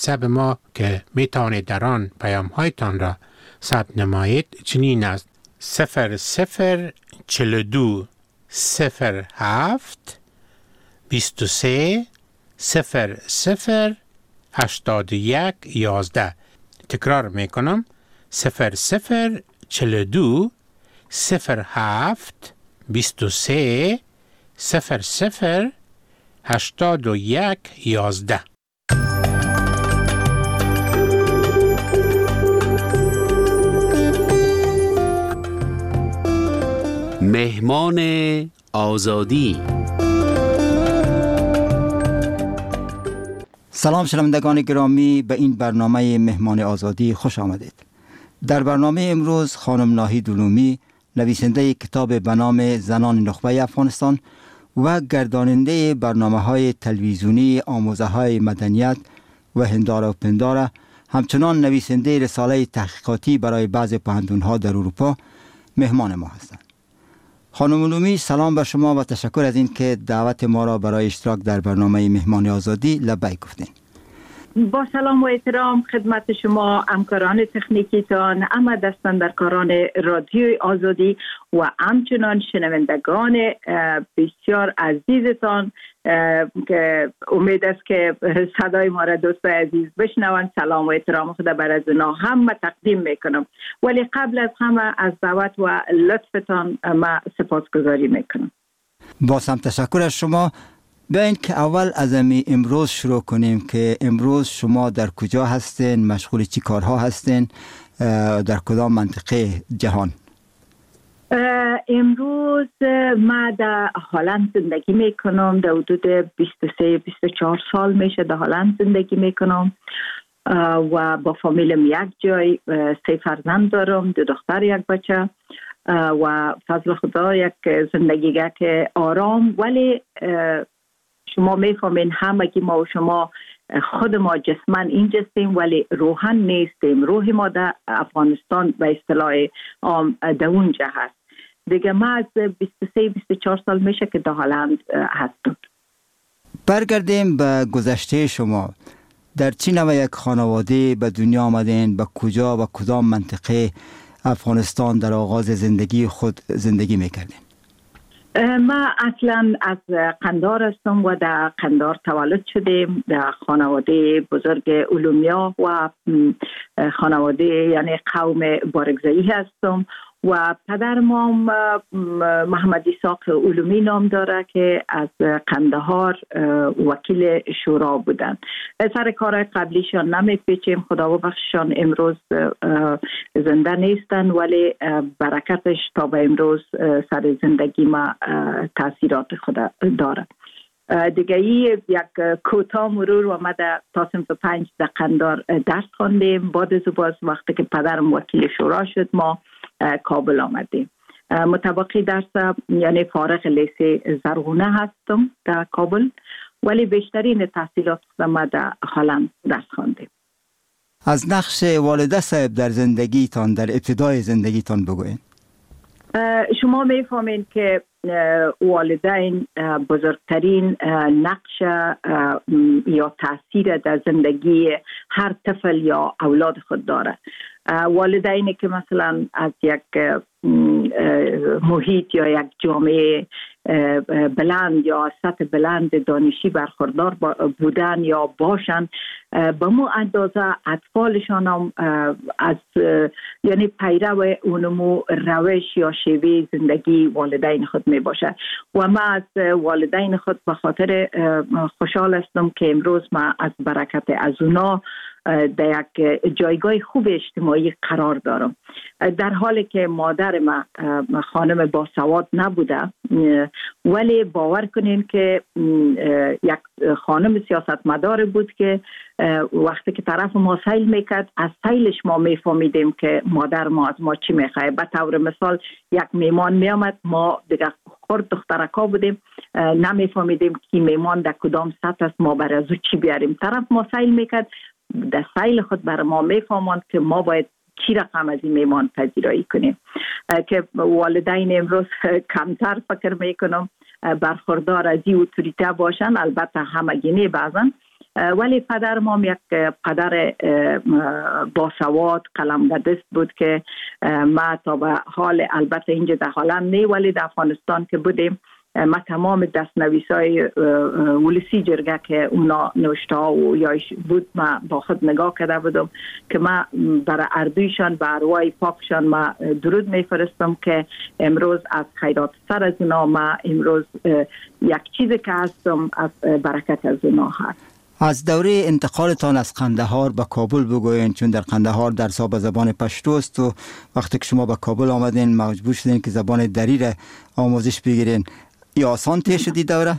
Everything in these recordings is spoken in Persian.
واتساپ ما که می توانید در آن پیام هایتان را ثبت نمایید چنین است: 0042 07 23 00 81 11. تکرار می کنم: 0042 07 23 00 81 11. مهمان آزادی. سلام شنوندگان گرامی، به این برنامه مهمان آزادی خوش آمدید. در برنامه امروز خانم ناهید علومی، نویسنده کتاب به نام زنان نخبه افغانستان و گرداننده برنامه‌های تلویزیونی آموزه‌های مدنیت و هنداره و پنداره، همچنان نویسنده رساله تحقیقاتی برای بعض پوهنتون‌ها در اروپا مهمان ما هستند. خانم علومی، سلام به شما و تشکر از این که دعوت ما را برای اشتراک در برنامه مهمان آزادی لبیک گفتین. با سلام و احترام خدمت شما، همکاران تکنیکیتان، همه دستاندرکاران رادیوی آزادی و همچنان شنوندگان بسیار عزیزتان که امید است که صدای ما را دوستای عزیز بشنوند. سلام و احترام خدا بر از اونا همه تقدیم میکنم، ولی قبل از همه از دعوت و لطفتان ما سپاسگزاری میکنم. باز هم تشکر از شما. بیاین که اول از امروز شروع کنیم که امروز شما در کجا هستین، مشغول چی کارها هستین، در کدام منطقه جهان؟ امروز ما در هلند زندگی میکنم. در حدود 23-24 سال میشه در هلند زندگی میکنم و با فامیلم یک جای. 3 فرزند دارم، 2 دختر 1 بچه و فضل خدا یک زندگی که آرام. ولی شما میفهمین همگی ما و شما خود ما جسمن اینجستیم ولی روحن نیستیم. روح ما در افغانستان به اصطلاح عام در اونجا هست دیگه. ما از 23-24 سال میشه که در هلند هستم. برگردیم به گذشته شما. در چه نوع یک خانواده به دنیا آمدین؟ به کجا و کدام منطقه افغانستان در آغاز زندگی خود زندگی میکردین؟ ما اصلا از قندار هستم و در قندار تولد شدیم. در خانواده بزرگ علومیا و خانواده یعنی قوم بارگزایی هستم و پدرم محمد اسحاق علومی نام داره که از قندهار وکیل شورا بودن. سر کار قبلیشان نمیپیچیم، خدا ببخششان امروز زنده نیستن، ولی برکتش تا به امروز سر زندگی ما تاثیرات خدا داره. دیگه یک کوتاه مرور و ما در تا صنف 5 در قندار درس خواندیم. بعد از باز وقتی که پدرم وکیل شورا شد ما کابل آمدیم. مطابقی درس یعنی فارغ لیسه زرغونه هستم در کابل، ولی بیشترین تحصیلات ما در هلند درس خواندیم. از نقش والده صاحب در زندگیتان، در ابتدای زندگیتان بگوین. شما میفهمین که والدین بزرگترین نقش یا تاثیر در زندگی هر طفل یا اولاد خود داره. والدینی که مثلا از یک محیط یا یک جامعه بلند یا سطح بلند دانشی برخوردار بودن یا باشن، به مو اندازه اطفالشان هم از یعنی پیرو اونمو روش یا شیوه زندگی والدین خود می باشه. و ما از والدین خود به خاطر خوشحال هستم که امروز ما از برکت از اونا در یک جایگاه خوب اجتماعی قرار دارم. در حالی که مادر ما خانم باسواد نبوده، ولی باور کنین که یک خانم سیاستمدار بود که وقتی که طرف ما سیل میکرد از سیلش ما میفهمیدیم که مادر ما از ما چی میخواه. به طور مثال یک میمان میامد، ما دیگه خورد دخترکا بودیم، نمیفهمیدیم که میمان در کدام سطح است، ما برای ازو چی بیاریم. طرف ما سیل میکرد، در سیل خود برای ما میفهمند که ما باید چی رقم از این میمان پذیرایی کنیم. که والدین امروز کمتر فکر میکنم برخوردار از این اتوریته باشن، البته همگینی بعضن، ولی پدر ما یک پدر باسواد قلمدست بود که ما تا به حال البته اینجا در هلند نه ولی در افغانستان که بودیم ما تمام دستنویسای ولسی جرگه که اونا نوشته و یا بود ما با خود نگاه کرده بودم که ما برای اردویشان به ارواح پاکشان ما درود میفرستم که امروز از خیرات سر از اونا ما امروز یک چیزی که هستم از برکت از اونا هست. از دوره انتقالتان از قندهار به کابل بگوین، چون در قندهار درس ها به زبان پشتو است و وقتی که شما به کابل آمدین مجبور شدین که زبان دری را آموزش بگیرین. یا آسان طی شدی دوره؟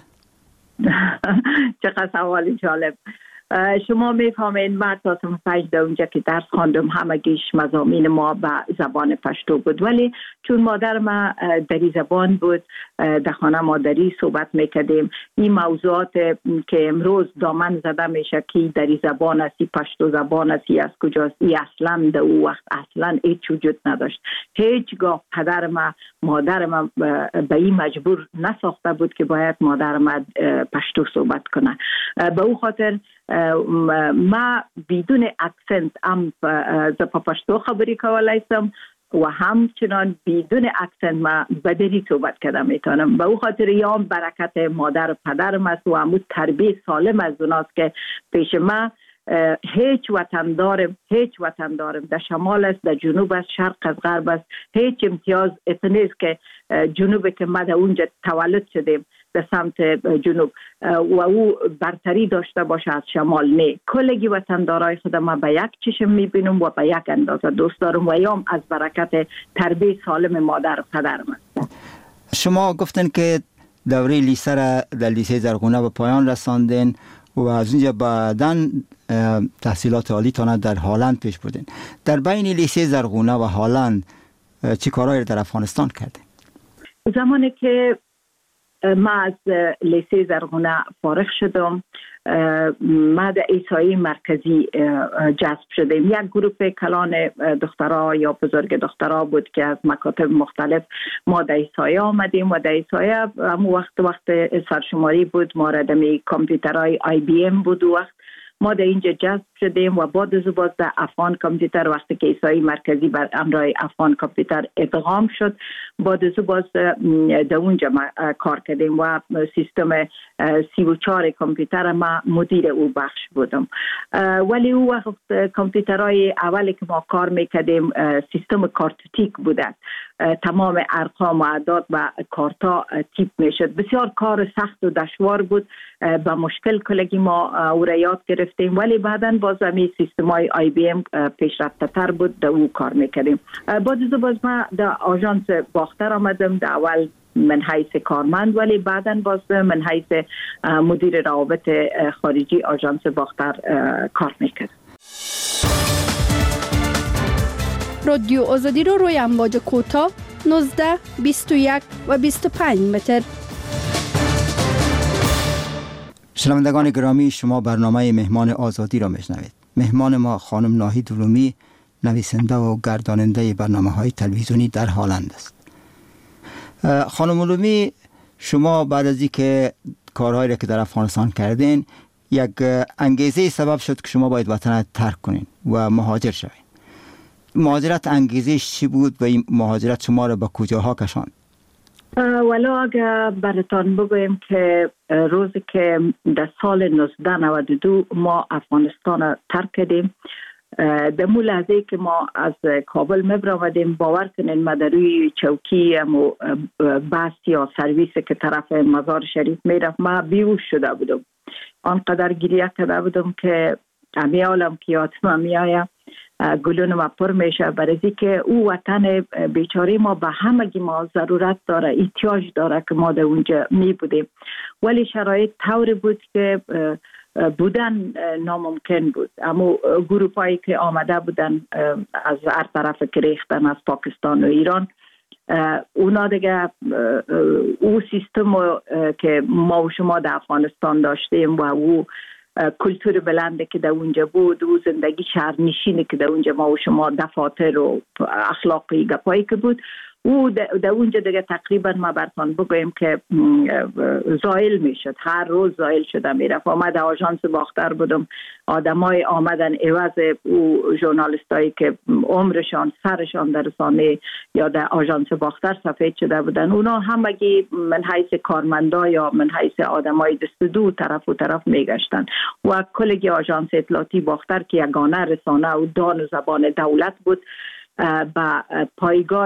چقدر سوالی جالب. شما میفهمین من تا سن 5 در اونجا که درس خواندم همگیش مضامین ما به زبان پشتو بود، ولی چون مادر ما دری زبان بود در خانه مادری صحبت میکردیم. این موضوعات که امروز دامن زده میشه که دری زبان است، پشتو زبان است، از کجاست، این اصلا در او وقت اصلا هیچ وجود نداشت. هیچگاه پدر ما مادر ما به این مجبور نساخته بود که باید مادر ما پشتو صحبت کنه. به او خاطر ما بدون اکسنت هم زپا پشتو خبری کولای هستم و همچنان بدون اکسنت ما بدری صحبت کردم میتونم. به او خاطر یام برکت مادر و پدرم است و همون تربیت سالم از اوناست که پیش ما هیچ وطن دارم در شمال است، در جنوب است، شرق از غرب است. هیچ امتیاز اتنیست که جنوب که ما در اونجا تولد شدیم در سمت جنوب و او برتری داشته باشه از شمال. نه، کلگی وطندارای خود ما به یک چشم میبینم و به یک اندازه دوست دارم و یام از برکت تربیت سالم مادر و پدرم است. شما گفتن که دوره لیسه را در لیسه زرغونه به پایان رساندین و از اونجا بعداً تحصیلات عالی تان در هلند پیش بردین. در بین لیسه زرغونه و هلند چی کارهایی در افغانستان کردین؟ زمانی که ما از لیسه زرغونه فارغ شدم ما در ایسایی مرکزی جذب شدیم. یک گروپ کلان دخترها یا بزرگ دخترها بود که از مکاتب مختلف ما در ایسایی آمدیم و در ایسایی همون وقت سرشماری بود. ما را دمی کامپیوترهای IBM بود و وقت ما در اینجا جذب شدیم و بعد از باز در افغان کامپیوتر وقتی که ایسایی مرکزی بر امرای افغان کامپیوتر ادغام شد بعد از باز در اونجا ما کار کردیم و سیستم 34 کامپیوتر ما مدیر او بخش بودم. ولی او وقت کامپیوترهای اولی که ما کار میکردیم سیستم کارتوتیک بوده. تمام ارقام و اعداد و کارتا تیپ میشد. بسیار کار سخت و دشوار بود. با مشکل کلگی ما او را یاد گرفتیم ولی بعداً باز همی سیستم های IBM پیشرفته تر بود در او کار میکردیم. بعد از باز ما در آژانس باختر آمدم. در اول من حیث کارمند ولی بعداً باز من حیث مدیر روابط خارجی آژانس باختر کار میکردم. رادیو آزادی رو روی امواج کوتاه 19 21 و 25 متر. شنوندگان گرامی، شما برنامه مهمان آزادی را میشنوید. مهمان ما خانم ناهید علومی، نویسنده و گرداننده برنامه‌های تلویزیونی در هلند است. خانم علومی، شما بعد از اینکه کارهایی را که در افغانستان کردین یک انگیزه سبب شد که شما باید وطن ترک کنین و مهاجر شوین. مهاجرت انگیزش چی بود و این مهاجرت شما را به کجاها کشاند؟ ولی اگر براتان بگویم که روزی که در سال 1992 ما افغانستان را ترک کردیم در مو لحظه که ما از کابل مبرآمدیم باور کنین ما در روی چوکی بس یا سرویس که طرف مزار شریف میرفت ما بیهوش شده بودم. آنقدر گریه کرده بودم که امی عالم که یادم میآید گلون ما پر میشه برای که او وطن بیچاره ما به همگی ما ضرورت داره، احتیاج داره که ما در اونجا می بودیم ولی شرایط طوری بود که بودن ناممکن بود. اما گروپ هایی که آمده بودن از هر طرف که ریختن از پاکستان و ایران اونا دیگه او سیستم که ما و شما در افغانستان داشتیم و او کلتور بلنده که در اونجا بود و زندگی شهرنشینی که در اونجا ما و شما دفاتر و اخلاقی گپایی که بود او در اونجا دیگه تقریبا ما براتون بگویم که زائل میشد، هر روز زائل شده میرفت. آمد آژانس باختر بودم، آدمای آمدن عوض او ژورنالیستایی که عمرشان سرشان در رسانه یا در آژانس باختر سفید شده بودن، اونا همگی من حیث کارمندا یا من حیث آدمای دست دو طرف و طرف میگشتن و کلگی آژانس اطلاعاتی باختر که یگانه رسانه و دان و زبان دولت بود با پایگاه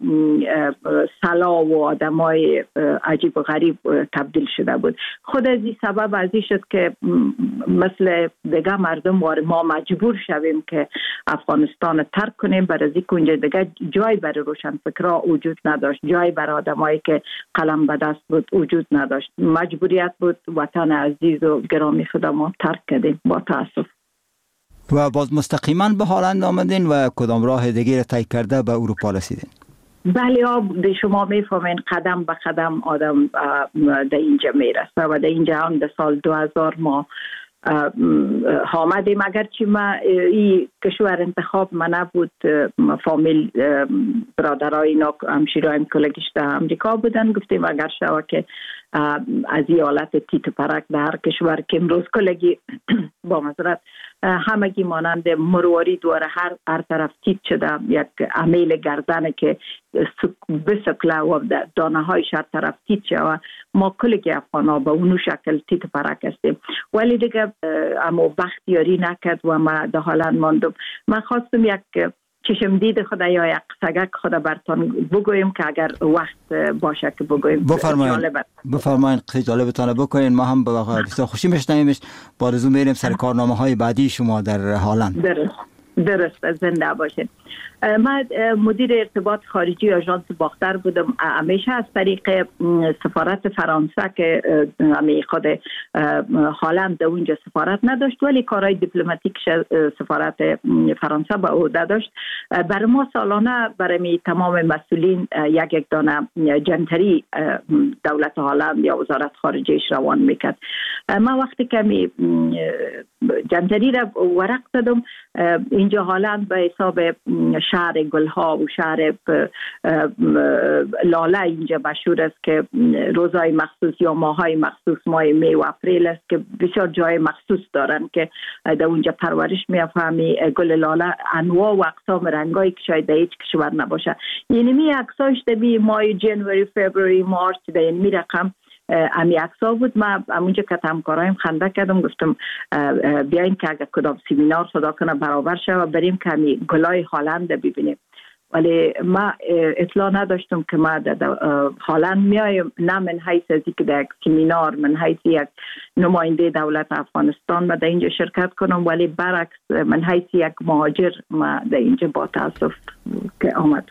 سلا و آدمای عجیب و غریب تبدیل شده بود. خود از این سبب از این شد که مثل دیگه مردم ما مجبور شویم که افغانستان ترک کنیم، برای از اینکه دیگه جای برای روشنفکرها وجود نداشت، جای برای آدمایی که قلم به دست بود وجود نداشت. مجبوریت بود وطن عزیز و گرامی خود ما ترک کردیم با تاسف. و باز مستقیما به هالند آمدین و کدام راه دیگه را طی کرده به اروپا رسیدین؟ بله، شما میفهمین قدم به قدم آدم در اینجا میرسه و در اینجا هم در سال 2000 ما آمدیم. اگرچه ما این کشور انتخاب ما نبود، فامیل برادرای اینا همشیرایم کلگیش در امریکا بودن، گفتیم اگر شوه که از این حالت تیت پرک در هر کشور که امروز کلگی با معذرت همگی مانند مرواری دواره هر طرف تیت شده، یک عمیل گردنه که بسکله و دانه های هر طرف تیت شده. ما کلگی افغانا به اونو شکل تیت پرک هستیم، ولی دیگه اما بختیاری نکرد و ما در هالند ماندم. من خواستم یک چشم دید خدا یا یک قصگک خدا براتون بگویم که اگر وقت باشه که بگویم. بفرمایید قصه جالبتان بکنین، ما هم بسیار خوشی میشنویمش. با آرزو میریم سر کارنامه های بعدی شما در هالند. درست، زنده باشین. من مدیر ارتباط خارجی آژانس باختر بودم، همیشه از طریق سفارت فرانسه که خود هالند اونجا سفارت نداشت ولی کارهای دیپلماتیک سفارت فرانسه به عهده داشت. برای ما سالانه برای تمام مسئولین یک دانه جنتری دولت هالند یا وزارت خارجهش روان میکرد. من وقتی که جنتری را ورق دادم، اینجا هالند به حساب شهر گلها و شهر لاله اینجا مشهور است که روزهای مخصوص یا ماهای مخصوص، ماه می و اپریل است که بسیار جای مخصوص دارن که در اونجا پرورش می‌افهمی گل لاله انواع و اقسام رنگایی که شاید در هیچ کشور نباشه. یعنی می عکساش در ماه جنوری، فبروری، مارچ در این می رقم امی عکس‌ها بود. ما اونجا که همکارایم خنده کردم، گفتم بیاین که اگر کدام سیمینار صدا کنه برابر شه و بریم که امی گلای هالند ببینیم. ولی ما اطلاع نداشتم که ما در هالند میایم، نه من حیث از اینکه در یک سیمینار، من حیث یک نماینده دولت افغانستان ما در اینجا شرکت کنم، ولی برعکس من حیث یک مهاجر ما در اینجا با تاسف که آمد.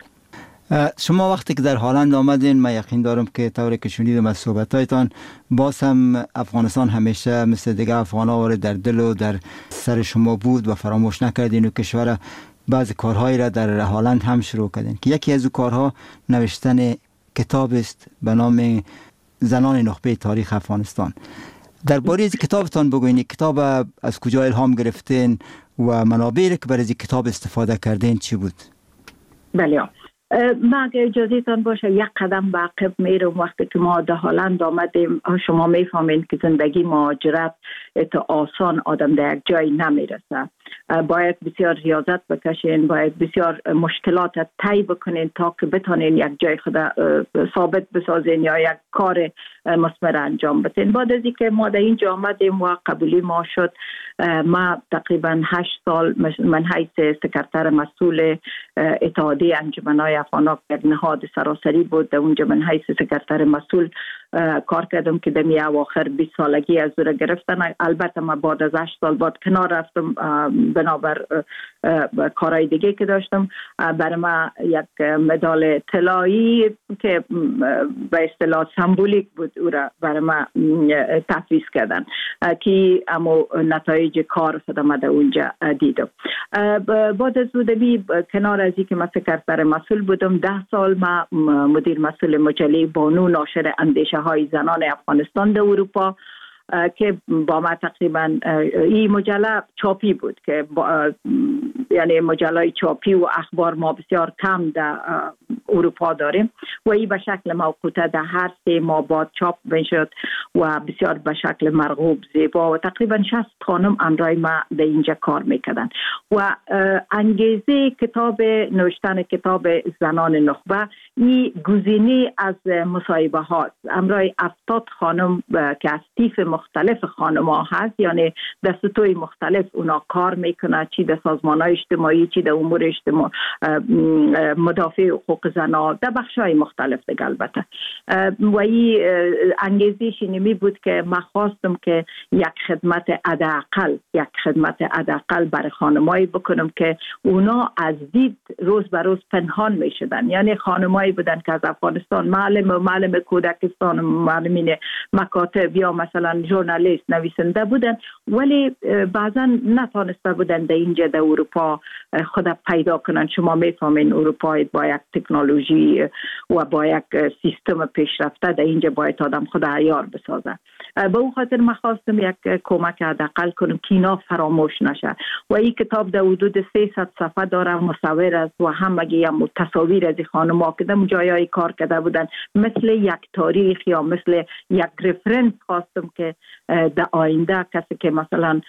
شما وقتی که در هالند آمدین، من یقین دارم که طوری که شنیدم از صحبتایتان، باز هم افغانستان همیشه مثل دیگه افغانا در دل و در سر شما بود و فراموش نکردین و کشور بعض کارهایی را در هالند هم شروع کردین که یکی از اون کارها نوشتن کتاب است به نام زنان نخبه تاریخ افغانستان. درباره از کتابتان بگوین، کتاب از کجا الهام گرفتین و منابعی که برای کتاب استفاده کردین چی بود؟ بله، ما اگه اجازه تان باشه یک قدم به عقب میرم. وقتی که ما در هالند آمدیم، شما میفهمین که زندگی مهاجرت تا آسان آدم در یک جای نمیرسه. باید بسیار ریاضت بکشین، باید بسیار مشکلات طی بکنین تا که بتونین یک جای خود ثابت بسازین یا یک کار مثمر انجام بدین. بعد از اینکه ما در اینجا آمدیم و قبولی ما شد، ما تقریبا 8 سال من حیث سکرتر مسئول اتحادیه انجمن‌های افغانا که نهاد سراسری بود، در اونجا من حیث سکرتر مسئول کار کردم که در اواخر 20 سالگی از او گرفتن. البته ما بعد از 8 سال بعد کنار رفتم بنابر کارهای دیگه که داشتم. برای ما یک مدال طلایی که به اصطلاح سمبولیک بود او را برای ما تفویض کردن که اما نتایج کار خودم در اونجا دیدم. بعد از او کنار از اینکه من سکرتر مسئول بودم، 10 سال ما مدیر مسئول مجله بانو ناشر اندیشه های زنان افغانستان در اروپا که با ما تقریبا این مجله چاپی بود که یعنی مجله چاپی و اخبار ما بسیار کم در اروپا داریم و این به شکل موقوته در هر 3 ماه بعد چاپ میشد و بسیار به شکل مرغوب زیبا و تقریبا 60 خانم امرای ما در اینجا کار میکردن و انگیزه کتاب نوشتن کتاب زنان نخبه این گزینه از مصاحبه هاست. امرای 70 خانم که از طیف مختلف خانم ها هست، یعنی در سطوح مختلف اونا کار میکنه، چی در سازمان های اجتماعی، چی در امور اجتماعی، مدافع حقوق زنان، در بخش های مختلف دیگه. البته و این انگیزش اینمی بود که من خواستم که یک خدمت حداقل برای خانمایی بکنم که اونا از دید روز به روز پنهان میشدن. یعنی خانمایی بودن که از افغانستان معلم کودکستان، معلمین مکاتب یا مثلا ژورنالیست، نویسنده بودن، ولی بعضا نتونسته بودن در اینجا در اروپا خود پیدا کنن. شما میفهمین اروپا با یک تکنولوژی و با یک سیستم پیشرفته در اینجا باید آدم خود عیار بسازه. به اون خاطر من خواستم یک کمک حداقل کنم که اینا فراموش نشه و این کتاب در حدود 300 صفحه داره، مصور است و همگی هم تصاویر از خانم‌ها که در جایای کار کرده بودن، مثل یک تاریخ یا مثل یک رفرنس خواستم که در آینده کسی که مثلا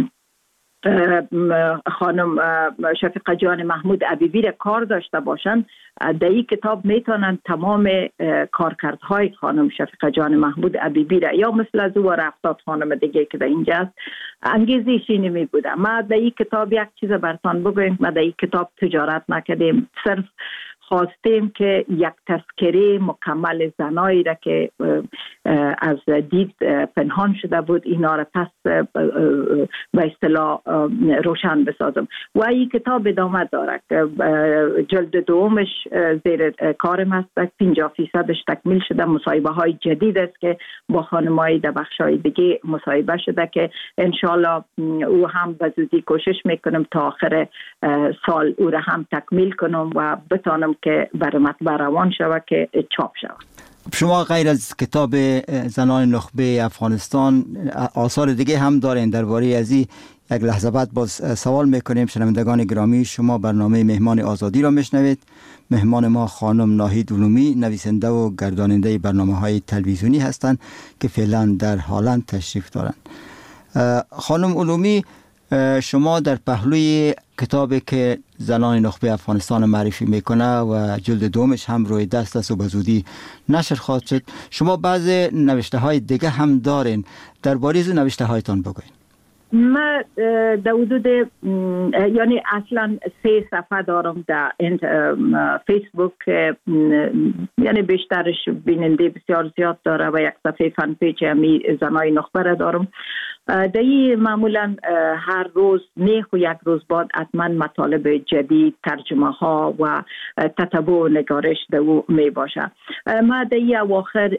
خانم شفیقه جان محمود عبیبی را کار داشته باشند، در این کتاب میتونن تمام کارکردهای خانم شفیقه جان محمود عبیبی را یا مثل از او و 70 خانم دیگه که در اینجا است انگیزش اینی می بوده. ما در این کتاب یک چیز براتون بگویم، ما در این کتاب تجارت نکردیم، صرف خواستیم که یک تذکره مکمل زنایی را که از دید پنهان شده بود اینا را پس به اصطلاح روشن بسازم و این کتاب ادامه داره. جلد دومش زیر کارم هست، 50% تکمیل شده، مصاحبه های جدید است که با خانمایی در بخش های دیگه مصاحبه شده که انشالله او هم به زودی کوشش میکنم تا آخر سال او را هم تکمیل کنم و بتانم که بر مطبع روان شود که چاپ شود. شما غیر از کتاب زنان نخبه افغانستان آثار دیگه هم دارین درباره از این یک لحظه بعد باز سوال میکنیم. شنوندگان گرامی، شما برنامه مهمان آزادی را میشنوید. مهمان ما خانم ناهید علومی، نویسنده و گرداننده برنامه‌های تلویزیونی هستند که فعلا در هلند تشریف دارند. خانم علومی، شما در پهلوی کتابی که زنان نخبه افغانستان معرفی میکنه و جلد دومش هم روی دست است و به زودی نشر خواهد شد، شما بعض نوشته های دیگه هم دارین، درباره از نوشته هایتان بگوین. ما در حدود یعنی اصلا 3 صفحه دارم در فیسبوک، یعنی بیشترش بیننده بسیار زیاد داره و یک صفحه فن پیج همی زنای نخبه دارم. در این معمولا هر روز نیخ و یک روز بعد حتما مطالب جدید، ترجمه ها و تتبع و نگارش در او می باشه. ما در این اواخر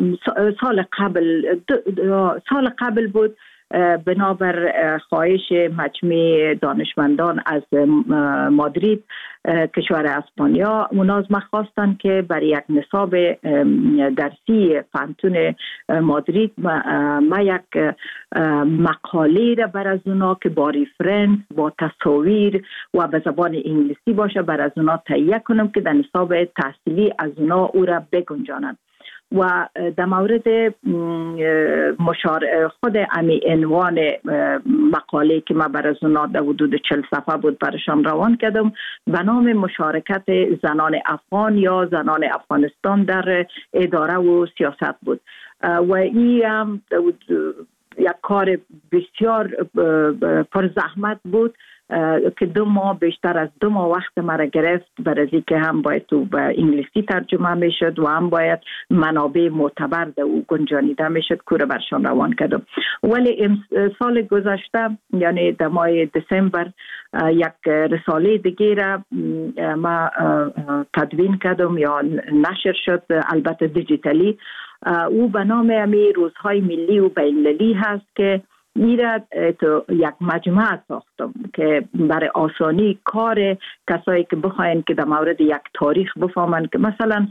سال قبل بود، بنابر خواهش مجمع دانشمندان از مادرید کشور اسپانیا، اونا از ما خواستن که برای یک نصاب درسی فنتون مادرید ما یک مقاله را بر از اونا که با ریفرنس، با تصاویر و به زبان انگلیسی باشه بر از اونا تهیه کنم که در نصاب تحصیلی از اونا او را بگنجانند. و در مورد خود امی عنوان مقاله که ما برای اونا در حدود 40 صفحه بود برشان روان کردم، به نام مشارکت زنان افغان یا زنان افغانستان در اداره و سیاست بود و این هم یک کار بسیار پر زحمت بود که 2 ماه، بیشتر از 2 ماه وقت مرا گرفت، برای که هم باید تو به انگلیسی ترجمه میشد و هم باید منابع معتبر در او گنجانیده میشد که برشان روان کردم. ولی سال گذشته یعنی در ماه دسامبر یک رساله دیگه را ما تدوین کردم یا نشر شد، البته دیجیتالی. او به نام روزهای ملی و بین‌المللی هست که ایره تو یک مجموعه ساختم که برای آسانی کار کسایی که بخواین که در مورد یک تاریخ بفهمن که مثلا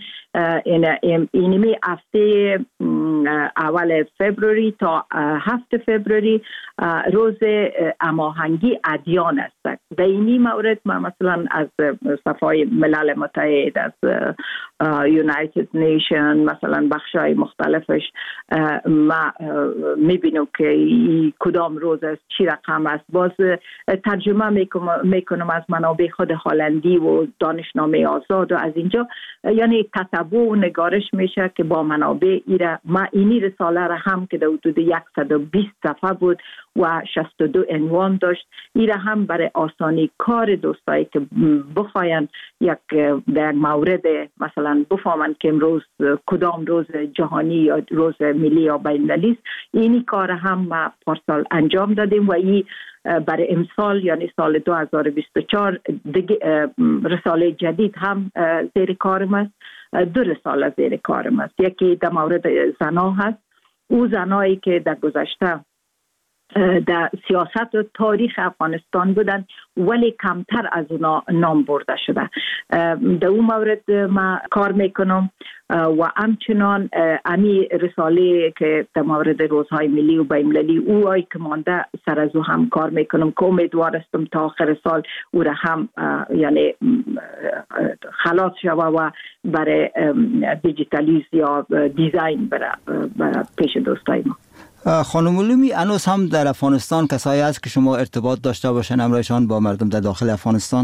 اینمی هفته اول فبروری تا 7 فبروری روز هماهنگی ادیان است. در این مورد ما مثلا از صفحه ملل متحد، از یونایتد نیشن، مثلا بخشای مختلفش ما میبینم که کدام روز است، چی رقم است. باز ترجمه میکنم از منابع خود هلندی و دانشنامه آزاد و از اینجا، یعنی تتبع و نگارش میشه که با منابع ما اینی رساله را هم که در حدود 120 صفحه بود و 62 عنوان داشت، ایره هم برای آسانی کار دوستایی که بخواین در مورد مثلا بفهمن که امروز کدام روز جهانی یا روز ملی یا بین‌المللی است، اینی کار هم ما پارسال انجام دادیم و این برای امسال یعنی سال 2024 رساله جدید هم زیر کارم است. 2 رساله زیر کارم است. یکی در مورد زنا هست، او زنایی که در گذشته در سیاست و تاریخ افغانستان بودن ولی کمتر از اونا نام برده شده. در اون مورد ما کار میکنم و همچنان امی رساله که در مورد روزهای ملی و بین‌المللی او آی که مانده سر از او هم کار میکنم که امیدوار استم تا آخر سال او را هم یعنی خلاص شوه و برای دیجیتالیز یا دیزاین برای پیش دوستای ما. خانم علومی، هنوز هم در افغانستان کسایی هست که شما ارتباط داشته باشن همراهشان با مردم در داخل افغانستان؟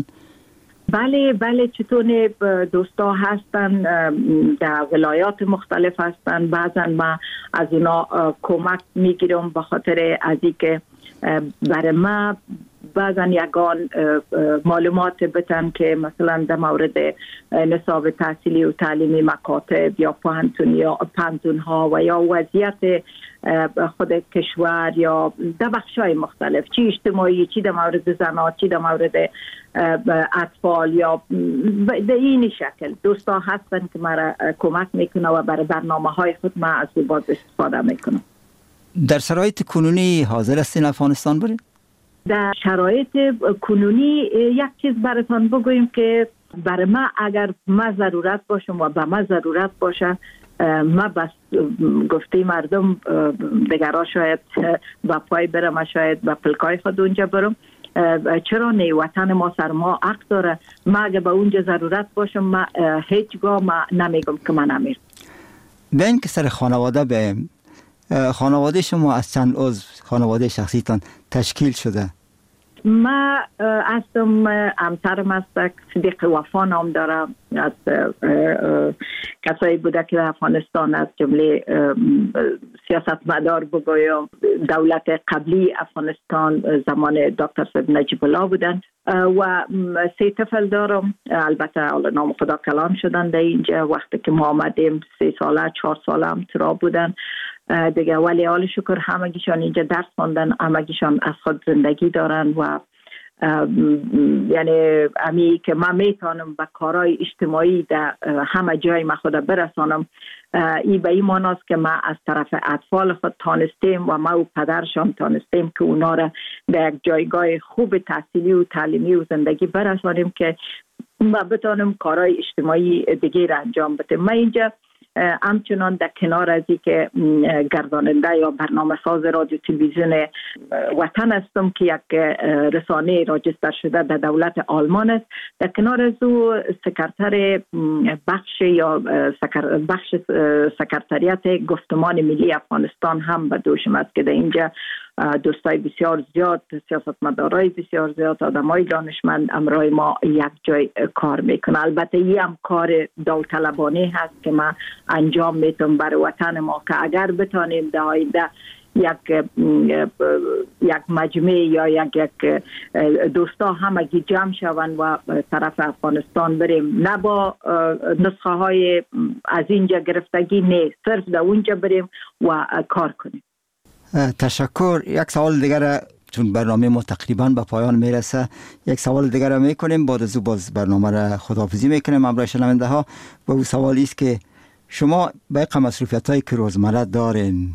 بله چطور دوستا هستن در ولایات مختلف هستن. بعضا ما از اونا کمک میگیرم به خاطر از اینکه برای ما بعضا یگان معلومات بتن که مثلا در مورد نصاب تحصیلی و تعلیمی مکاتب یا پانتون ها و یا وضعیت خود کشور یا در بخشای مختلف، چی اجتماعی، چی در مورد زنات، چی در مورد اطفال، یا به این شکل دوستا هستن که مرا کمک میکنه و برای برنامه های خود ما از باز استفاده میکنم. در شرایط کنونی حاضر هستین افغانستان برید؟ در شرایط کنونی یک چیز براتان بگویم که برای ما اگر ما ضرورت باشم و به ما ضرورت باشه، ما بس گفته مردم دگرها شاید با پای برم، شاید با پلکای خود اونجا برم. چرا نه؟ وطن ما سر ما حق داره. ما اگر به اونجا ضرورت باشم ما هیچگاه ما نمیگم که من نمیرم. بین که سر خانواده بیم، خانواده شما از چند عضو خانواده شخصیتان تشکیل شده؟ ما هستم، همسرم هست، صدیق وفا نام دارم، از کسایی بوده که افغانستان از جمله سیاستمدار بگویم دولت قبلی افغانستان زمان دکتر صاحب نجیب الله بودن و 3 طفل دارم. البته حالا نام خدا کلام شدن در اینجا. وقتی که ما آمدیم 3 ساله 4 ساله هم ترا بودن دیگه، ولی حال شکر همگیشان اینجا درس خوندن، همگیشان از خود زندگی دارن و یعنی امی که من میتونم به کارهای اجتماعی در همه جای من خود برسانم، ای به این معناست که ما از طرف اطفال خود تانستیم و ما و پدرشان تانستیم که اونا را در یک جایگاه خوب تحصیلی و تعلیمی و زندگی برسانیم که ما بتانم کارهای اجتماعی دیگه را انجام بدیم. من اینجا همچنان در کنار از این که گرداننده یا برنامه ساز رادیو تلویزیون وطن هستم که یک رسانه راجستر شده در دولت آلمان است، در کنار از او سکرتر بخش یا بخش سکرتریت گفتمان ملی افغانستان هم به دوشم است که در اینجا دوستای بسیار زیاد، سیاستمدارای بسیار زیاد، آدمای دانشمند امرای ما یک جای کار میکنه. البته این هم کار داوطلبانه هست که ما انجام میتونم برای وطن ما که اگر بتانیم در آینده یک مجمع یا یک دوستا همگی جمع شوند و طرف افغانستان بریم، نه با نسخه های از اینجا گرفتگی، نه صرف در اونجا بریم و کار کنیم. تشکر. یک سوال دیگر، چون برنامه ما تقریبا به پایان میرسه، یک سوال دیگر را میکنیم، بعد از او باز برنامه را خداحافظی میکنیم همراه شنونده ها. و او سوالی است که شما به مصروفیت هایی که روزمره دارین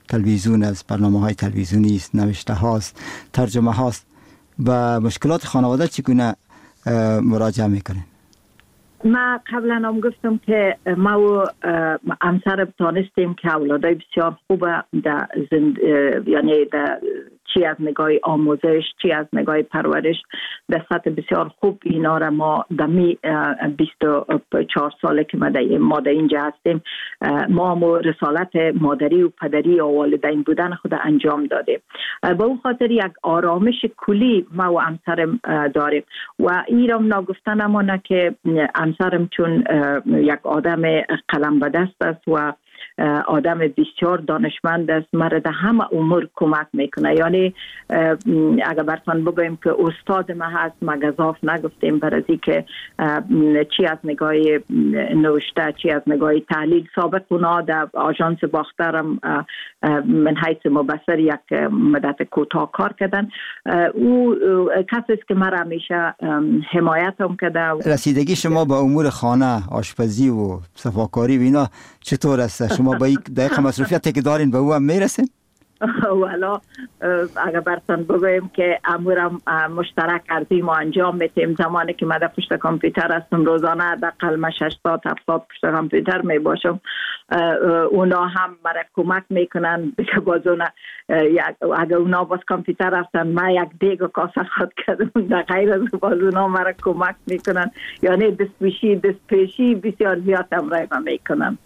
تلویزیون است، برنامه‌های تلویزیونی است، نوشته هاست، ترجمه هاست و مشکلات خانواده چگونه مراجعه میکنین؟ ما قبلا هم گفتم که ما و همسرم تانستیم که اولادای بسیار خوبه یعنی چی از نگاه آموزش، چی از نگاه پرورش در سطح بسیار خوب اینا را ما دمی 24 ساله که ما در اینجا هستیم ما رسالت مادری و پدری و والدین بودن خود انجام دادیم. با اون خاطر یک آرامش کلی ما و همسرم داریم و ایرام نگفتن امانه که همسرم چون یک آدم قلم به دست است و آدم بسیار دانشمند است، مرا در همه امور کمک میکنه. یعنی اگر براتون بگویم که استاد ما هست، ما گزاف نگفتیم برای که چی از نگاه نوشته، چی از نگاه تحلیل. سابق اونا در آژانس باخترم من حیث مبصر یک مدت کوتاه کار کردن. او کسی است که مرا همیشه حمایت هم کرده. رسیدگی شما با امور خانه، آشپزی و صفاکاری و اینا چطور است؟ شما با یک دقیقه مصروفیتی که دارین به او هم میرسین؟ والا اگر براتون بگویم که امورم مشترک ارزی ما انجام میتیم. زمانی که من در پشت کامپیوتر هستم روزانه حداقل 6 ساعت 7 ساعت پشت کامپیوتر می باشم. اونا هم مرا کمک میکنن که بازونه اگر اونا باز کامپیوتر هستن من یک دیگ و کاسه خود کردم در غیر از باز اونا مرا کمک میکنن. یعنی دست پیشی بسیار زیاد امرای من میکنن.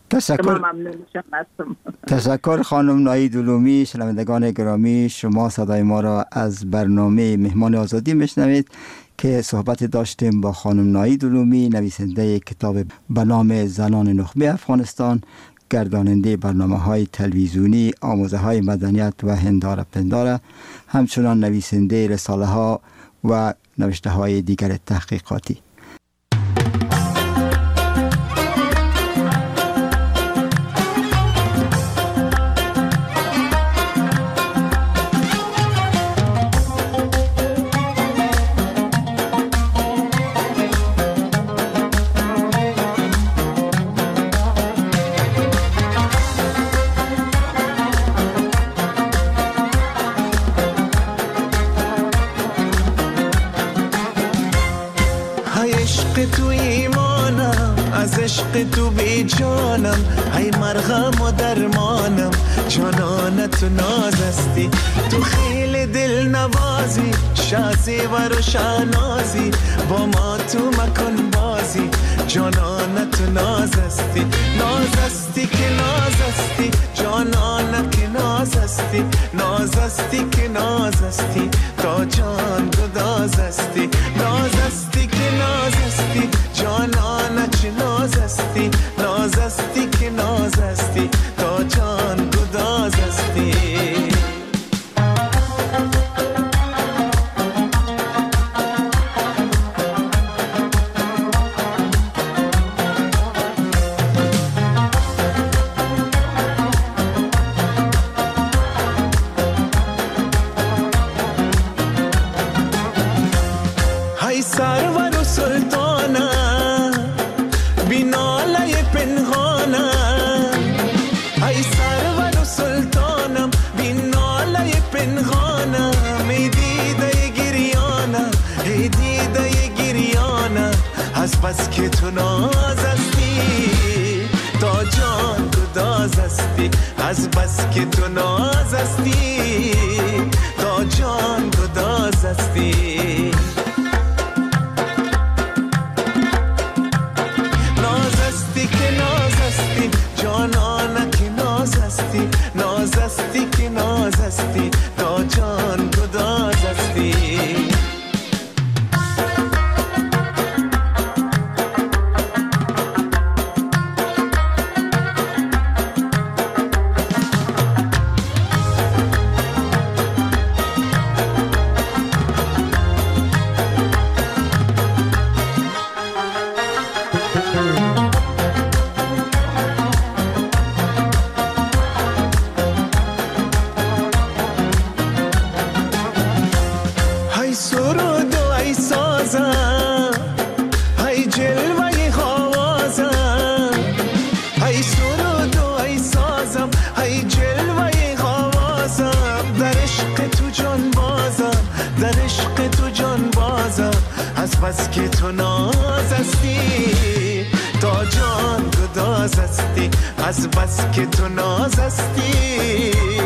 تشکر خانم ناهید علومی. شنوندگان گرامی، شما صدای ما را از برنامه مهمان آزادی میشنوید که صحبت داشتیم با خانم ناهید علومی، نویسنده کتاب به نام زنان نخبه افغانستان، گرداننده برنامه‌های تلویزیونی، آموزه‌های مدنیت و هنداره پنداره، همچنان نویسنده رساله‌ها و نوشته‌های دیگر تحقیقاتی. عشق تو بی جانم، ای مرهم و درمانم، جانانت تو نازستی، تو خیلی دل نوازی، شازی و روشنازی، با ما تو مکن بازی، جانانت تو نازستی، نازستی که نازستی، جانانت که نازستی، نازستی که نازستی، تا جان گدازستی، نازستی که نازستی، جانانت چه نازستی، نازستی که نازستی، تا جان گدازستی. های سرور و سلطانم، بی ناله پنهانم، ای سرور و سلطانم، بی ناله پنهانم، ای دیده گریانم، ای دیده گریانم، از بس که تو نازستی، تا جان گدازستی، از بس که تو نازستی، تا جان گدازستی. نازستی که نازستی، تا جان گدازستی. ای جلوه که تو نازستی تا جان گداز هستی از بس که تو نازستی